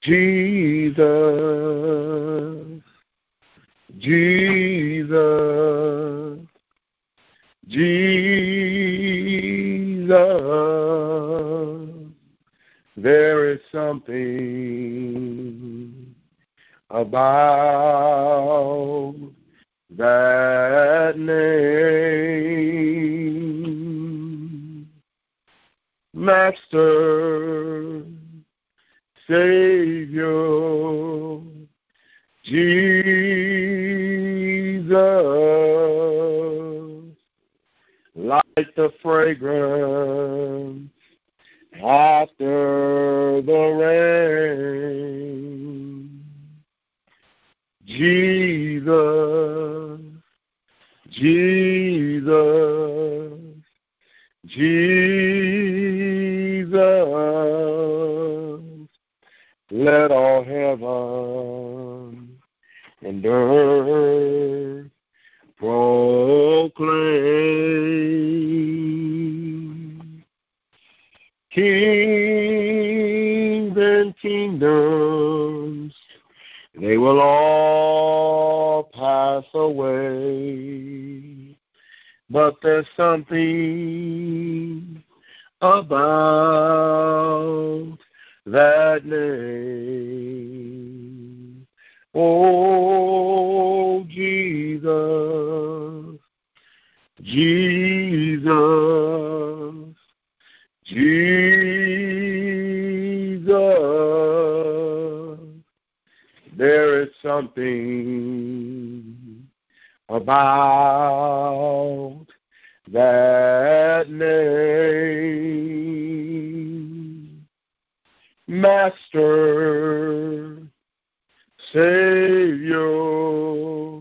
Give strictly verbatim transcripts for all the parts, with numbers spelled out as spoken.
Jesus, Jesus, Jesus. There is something about that name. Master, Savior, Jesus, like the fragrance after the rain. Jesus, Jesus, Jesus, let all heaven and earth proclaim. Kings and kingdoms, they will all pass away, but there's something about that name. Oh, Jesus, Jesus, Jesus, there is something about that name. Master, Savior,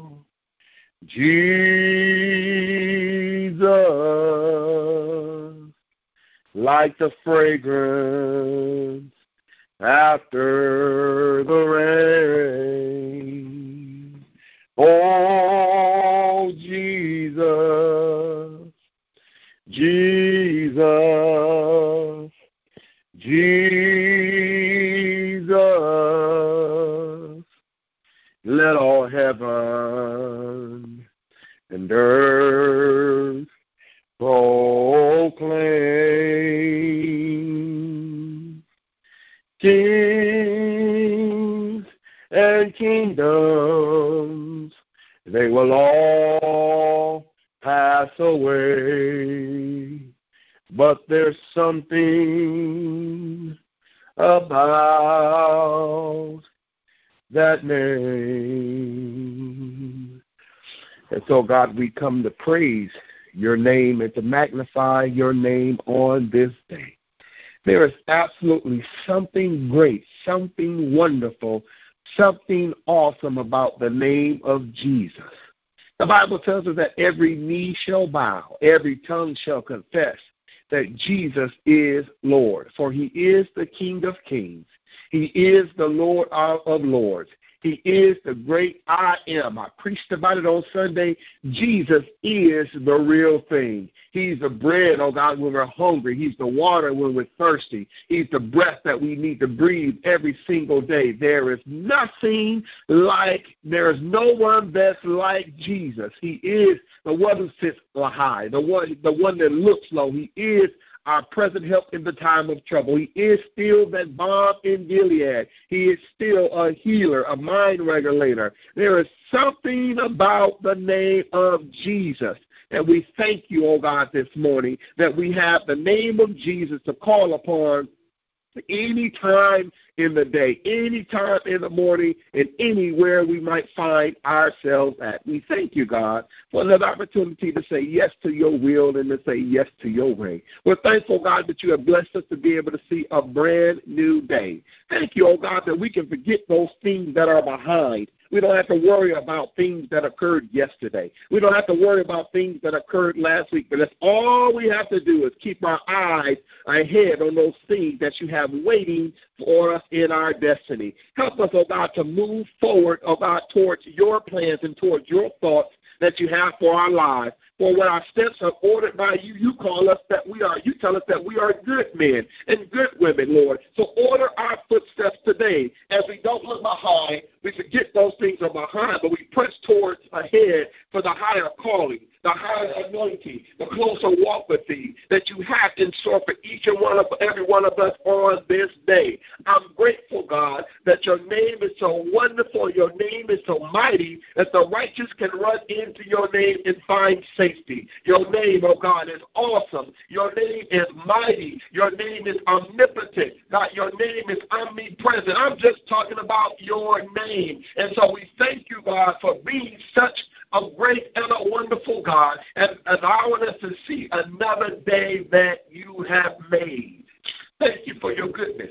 Jesus, like the fragrance after the rain. Oh, Jesus, Jesus, Jesus, let all heaven and earth proclaim. Kings and kingdoms, they will all pass away, but there's something about that name. And so, God, we come to praise your name and to magnify your name on this day. There is absolutely something great, something wonderful, something awesome about the name of Jesus. The Bible tells us that every knee shall bow, every tongue shall confess that Jesus is Lord, for he is the King of kings. He is the Lord of lords. He is the great I am. I preached about it on Sunday. Jesus is the real thing. He's the bread, oh God, when we're hungry. He's the water when we're thirsty. He's the breath that we need to breathe every single day. There is nothing like, there is no one that's like Jesus. He is the one who sits high, the one, the one that looks low. He is our present help in the time of trouble. He is still that balm in Gilead. He is still a healer, a mind regulator. There is something about the name of Jesus. And we thank you, oh God, this morning that we have the name of Jesus to call upon any time in the day, any time in the morning, and anywhere we might find ourselves at. We thank you, God, for another opportunity to say yes to your will and to say yes to your way. We're thankful, God, that you have blessed us to be able to see a brand new day. Thank you, oh God, that we can forget those things that are behind. We don't have to worry about things that occurred yesterday. We don't have to worry about things that occurred last week. But that's all we have to do is keep our eyes ahead on those things that you have waiting for us in our destiny. Help us, oh God, to move forward, oh God, towards your plans and towards your thoughts that you have for our lives. For when our steps are ordered by you, you call us that we are. You tell us that we are good men and good women, Lord. So order our footsteps today as we don't look behind. We forget those things are behind, but we press towards ahead for the higher calling, the higher anointing, the closer walk with thee that you have in store for each and one of every one of us on this day. I'm grateful, God, that your name is so wonderful, your name is so mighty that the righteous can run into your name and find safety. Your name, oh God, is awesome. Your name is mighty. Your name is omnipotent. God, your name is omnipresent. I'm just talking about your name. And so we thank you, God, for being such a great and a wonderful God and allowing us to see another day that you have made. Thank you for your goodness.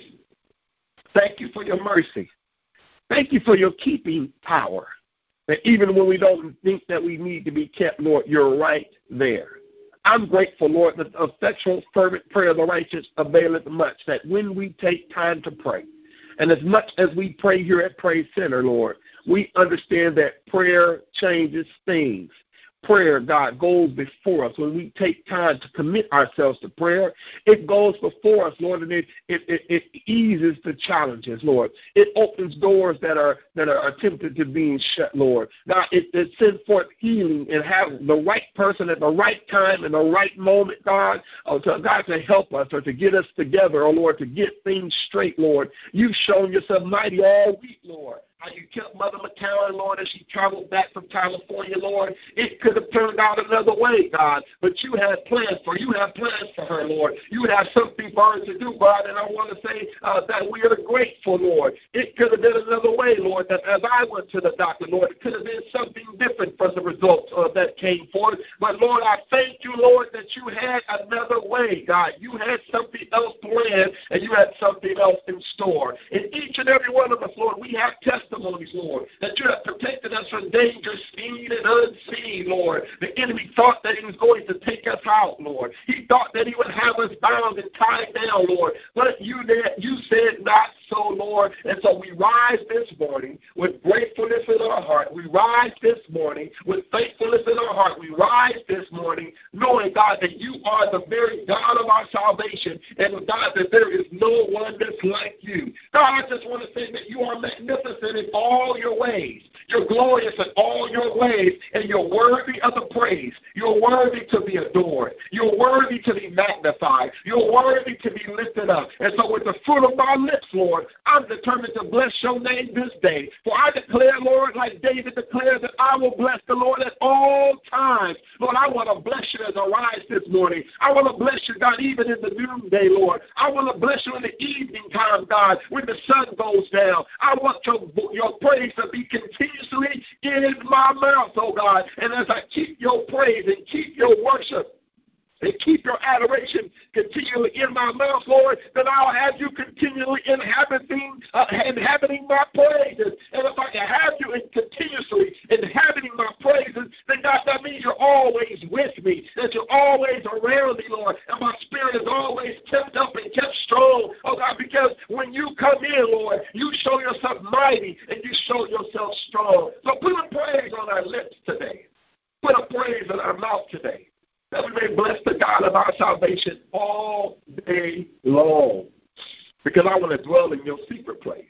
Thank you for your mercy. Thank you for your keeping power. That even when we don't think that we need to be kept, Lord, you're right there. I'm grateful, Lord, that the effectual, fervent prayer of the righteous availeth much, that when we take time to pray, and as much as we pray here at Praise Center, Lord, we understand that prayer changes things. Prayer, God, goes before us. When we take time to commit ourselves to prayer, it goes before us, Lord, and it, it, it, it eases the challenges, Lord. It opens doors that are that are attempted to being shut, Lord. God, it, it sends forth healing and have the right person at the right time and the right moment, God, oh, to, God, to help us or to get us together, oh, Lord, to get things straight, Lord. You've shown yourself mighty all week, Lord. How you kept Mother McCowan, Lord, as she traveled back from California, Lord. It could have turned out another way, God, but you had plans for her. You have plans for her, Lord. You have something for her to do, God, and I want to say uh, that we are grateful, Lord. It could have been another way, Lord, that as I went to the doctor, Lord, it could have been something different from the results uh, that came forth. But, Lord, I thank you, Lord, that you had another way, God. You had something else planned, and you had something else in store. In each and every one of us, Lord, we have testimonies. Testimonies, Lord, that you have protected us from danger seen and unseen, Lord. The enemy thought that he was going to take us out, Lord. He thought that he would have us bound and tied down, Lord. But you did, you said not so, Lord. And so we rise this morning with gratefulness in our heart. We rise this morning with thankfulness in our heart. We rise this morning knowing, God, that you are the very God of our salvation. And, God, that there is no one that's like you. God, I just want to say that you are magnificent in all your ways. You're glorious in all your ways, and you're worthy of the praise. You're worthy to be adored. You're worthy to be magnified. You're worthy to be lifted up. And so with the fruit of my lips, Lord, I'm determined to bless your name this day. For I declare, Lord, like David declared, that I will bless the Lord at all times. Lord, I want to bless you as I rise this morning. I want to bless you, God, even in the noonday, Lord. I want to bless you in the evening time, God, when the sun goes down. I want your, your praise to be continuously in my mouth, oh God. And as I keep your praise and keep your worship and keep your adoration continually in my mouth, Lord, then I'll have you continually inhabiting, uh, inhabiting my praises. And if I can have you in continuously inhabiting my praises, then God, that means you're always with me, that you're always around me, Lord, and my spirit is always kept up and kept strong, oh God, because when you come in, Lord, you show yourself mighty and you show yourself strong. So put a praise on our lips today. Put a praise in our mouth today, that we may bless the God of our salvation all day long. Because I want to dwell in your secret place.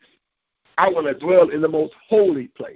I want to dwell in the most holy place.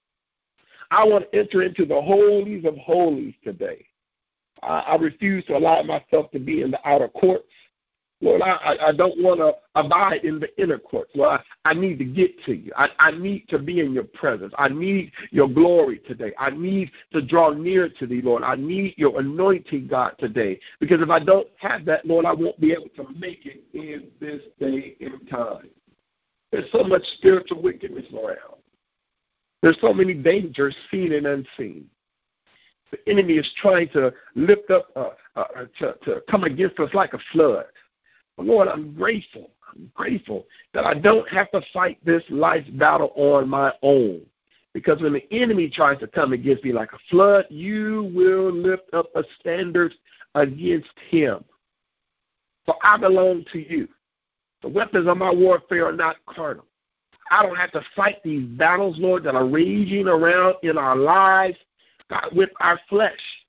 I want to enter into the holies of holies today. I, I refuse to allow myself to be in the outer courts. Lord, I, I don't want to abide in the inner courts. Lord, I, I need to get to you. I, I need to be in your presence. I need your glory today. I need to draw near to thee, Lord. I need your anointing, God, today. Because if I don't have that, Lord, I won't be able to make it in this day and time. There's so much spiritual wickedness around. There's so many dangers seen and unseen. The enemy is trying to lift up, uh, uh, to, to come against us like a flood. Lord, I'm grateful. I'm grateful that I don't have to fight this life battle on my own. Because when the enemy tries to come against me like a flood, you will lift up a standard against him. For I belong to you. The weapons of my warfare are not carnal. I don't have to fight these battles, Lord, that are raging around in our lives, God, with our flesh.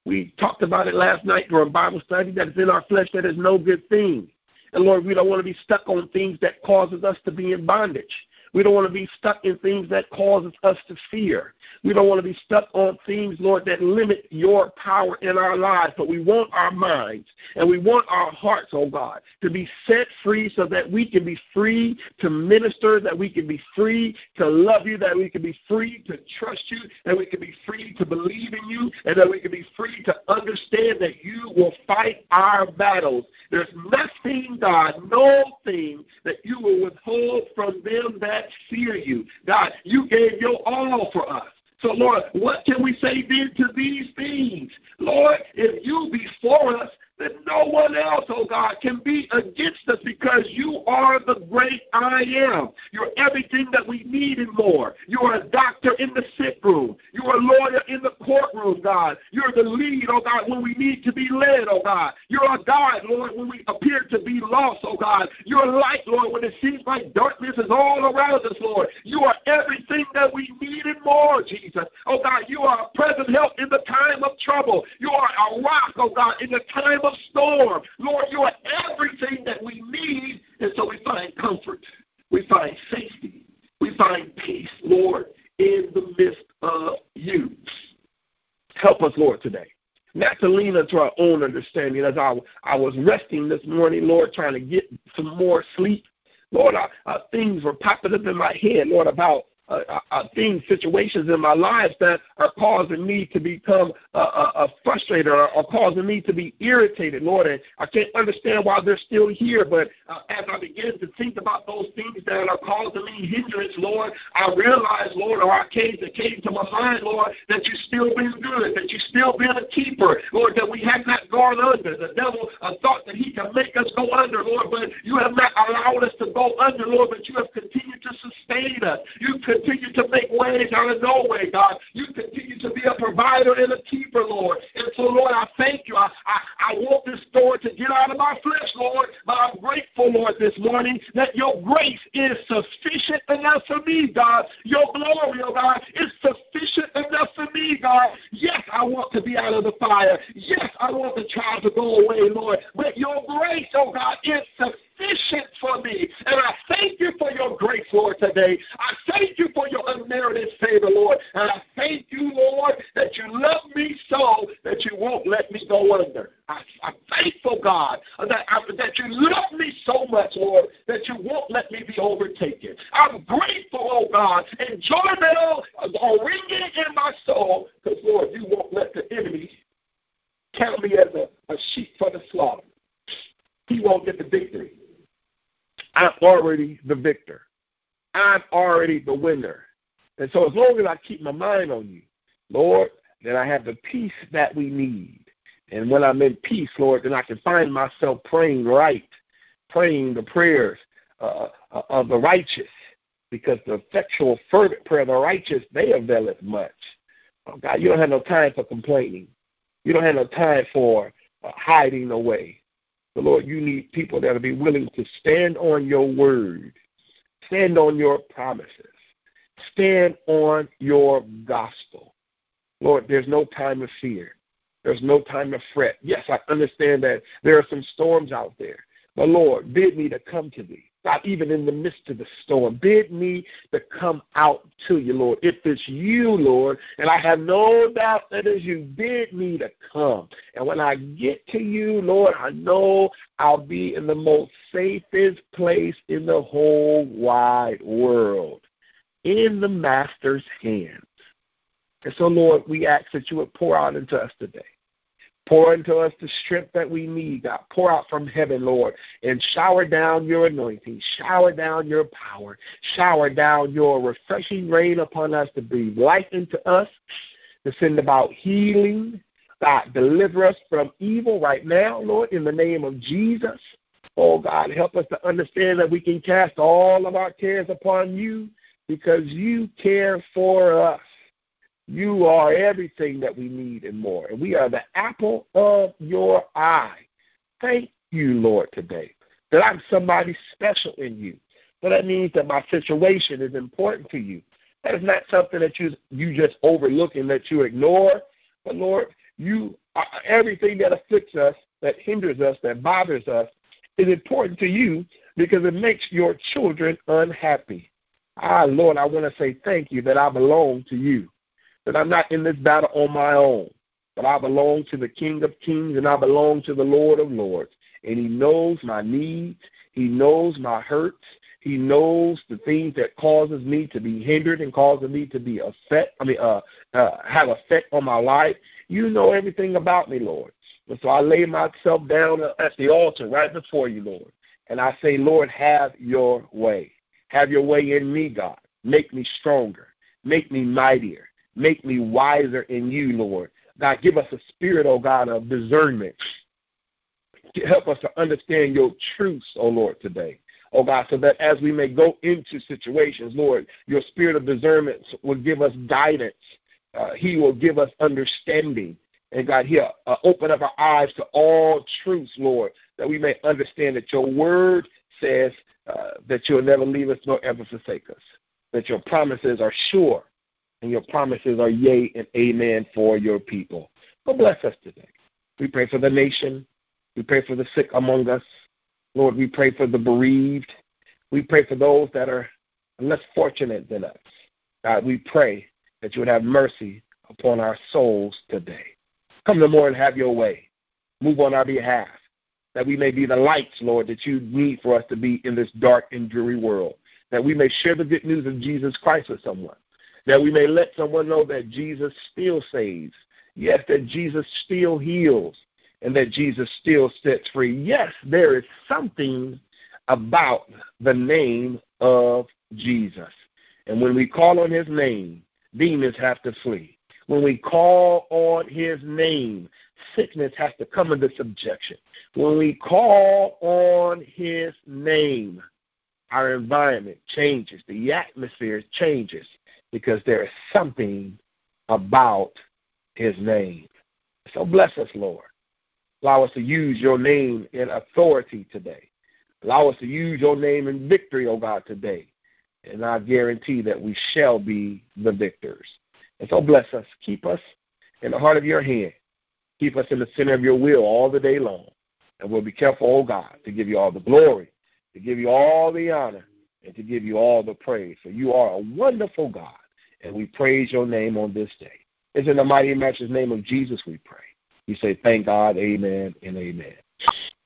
we talked about it last night during Bible study, that it's in our flesh that is no good thing. And, Lord, we don't want to be stuck on things that causes us to be in bondage. We don't want to be stuck in things that causes us to fear. We don't want to be stuck on things, Lord, that limit your power in our lives. But we want our minds and we want our hearts, oh God, to be set free so that we can be free to minister, that we can be free to love you, that we can be free to trust you, that we can be free to believe in you, and that we can be free to understand that you will fight our battles. There's nothing, God, no thing that you will withhold from them that fear you. God, you gave your all for us. So, Lord, what can we say then to these things? Lord, if you be for us, then no one else, oh God, can be against us, because you are the great I am. You're everything that we need and more. You are a doctor in the sick room. You are a lawyer in the courtroom, God. You're the lead, oh God, when we need to be led, oh God. You're a guide, Lord, when we appear to be lost, oh God. You're a light, Lord, when it seems like darkness is all around us, Lord. You are everything that we need and more, Jesus. Oh God, you are a present help in the time of trouble. You are a rock, oh God, in the time of storm. Lord, you are everything that we need, and so we find comfort. We find safety. We find peace, Lord, in the midst of you. Help us, Lord, today, not to lean into our own understanding. As I, I was resting this morning, Lord, trying to get some more sleep, Lord, I, I, things were popping up in my head, Lord, about Uh, uh, things, situations in my life that are causing me to become uh, uh, uh, frustrated or, or causing me to be irritated, Lord. And I can't understand why they're still here. But uh, as I begin to think about those things that are causing me hindrance, Lord, I realize, Lord, or I came, it came to my mind, Lord, that you've still been good, that you've still been a keeper, Lord, that we have not gone under. The devil uh, thought that he could make us go under, Lord, but you have not allowed us to go under, Lord, but you have continued to sustain us. You continue to make ways out of no way, God. You continue to be a provider and a keeper, Lord. And so, Lord, I thank you. I, I, I want this story to get out of my flesh, Lord, but I'm grateful, Lord, this morning that your grace is sufficient enough for me, God. Your glory, oh God, is sufficient enough for me, God. Yes, I want to be out of the fire. Yes, I want the trial to go away, Lord. But your grace, oh God, is sufficient. Sufficient for me. And I thank you for your grace, Lord, today. I thank you for your unmerited favor, Lord. And I thank you, Lord, that you love me so that you won't let me go under. I, I'm thankful, God, that, I, that you love me so much, Lord, that you won't let me be overtaken. I'm grateful, oh God, and joy bells are ringing in my soul because, Lord, you won't let the enemy count me as a, a sheep for the slaughter. He won't get the victory. I'm already the victor. I'm already the winner. And so as long as I keep my mind on you, Lord, then I have the peace that we need. And when I'm in peace, Lord, then I can find myself praying right, praying the prayers uh, of the righteous, because the effectual, fervent prayer of the righteous, they availeth much. Oh, God, you don't have no time for complaining. You don't have no time for uh, hiding away. But, Lord, you need people that will be willing to stand on your word, stand on your promises, stand on your gospel. Lord, there's no time of fear. There's no time to fret. Yes, I understand that there are some storms out there. But, Lord, bid me to come to thee. God, even in the midst of the storm, bid me to come out to you, Lord. If it's you, Lord, and I have no doubt that it's you, bid me to come. And when I get to you, Lord, I know I'll be in the most safest place in the whole wide world, in the Master's hands. And so, Lord, we ask that you would pour out into us today. Pour into us the strength that we need, God. Pour out from heaven, Lord, and shower down your anointing. Shower down your power. Shower down your refreshing rain upon us to breathe life into us, to send about healing. God, deliver us from evil right now, Lord, in the name of Jesus. Oh, God, help us to understand that we can cast all of our cares upon you because you care for us. You are everything that we need and more. And we are the apple of your eye. Thank you, Lord, today, that I'm somebody special in you. So that means that my situation is important to you. That is not something that you, you just overlook and that you ignore. But, Lord, you uh, everything that afflicts us, that hinders us, that bothers us, is important to you because it makes your children unhappy. Ah, Lord, I want to say thank you that I belong to you, that I'm not in this battle on my own, but I belong to the King of Kings and I belong to the Lord of Lords. And he knows my needs. He knows my hurts. He knows the things that causes me to be hindered and causes me to be affect. I mean, uh, uh, have effect on my life. You know everything about me, Lord. And so I lay myself down at the altar right before you, Lord. And I say, Lord, have your way. Have your way in me, God. Make me stronger. Make me mightier. Make me wiser in you, Lord. God, give us a spirit, oh God, of discernment. Help us to understand your truths, oh Lord, today. Oh God, so that as we may go into situations, Lord, your spirit of discernment will give us guidance. Uh, he will give us understanding. And God, he'll uh, open up our eyes to all truths, Lord, that we may understand that your word says uh, that you'll never leave us nor ever forsake us, that your promises are sure and your promises are yea and amen for your people. So bless us today. We pray for the nation. We pray for the sick among us. Lord, we pray for the bereaved. We pray for those that are less fortunate than us. God, we pray that you would have mercy upon our souls today. Come no more and have your way. Move on our behalf, that we may be the lights, Lord, that you need for us to be in this dark and dreary world, that we may share the good news of Jesus Christ with someone, that we may let someone know that Jesus still saves, yes, that Jesus still heals, and that Jesus still sets free. Yes, there is something about the name of Jesus. And when we call on his name, demons have to flee. When we call on his name, sickness has to come into subjection. When we call on his name, our environment changes. The atmosphere changes because there is something about his name. So bless us, Lord. Allow us to use your name in authority today. Allow us to use your name in victory, oh God, today. And I guarantee that we shall be the victors. And so bless us. Keep us in the heart of your hand. Keep us in the center of your will all the day long. And we'll be careful, oh God, to give you all the glory, to give you all the honor, and to give you all the praise. For you are a wonderful God, and we praise your name on this day. It's in the mighty and matchless name of Jesus we pray. We say thank God, amen, and amen.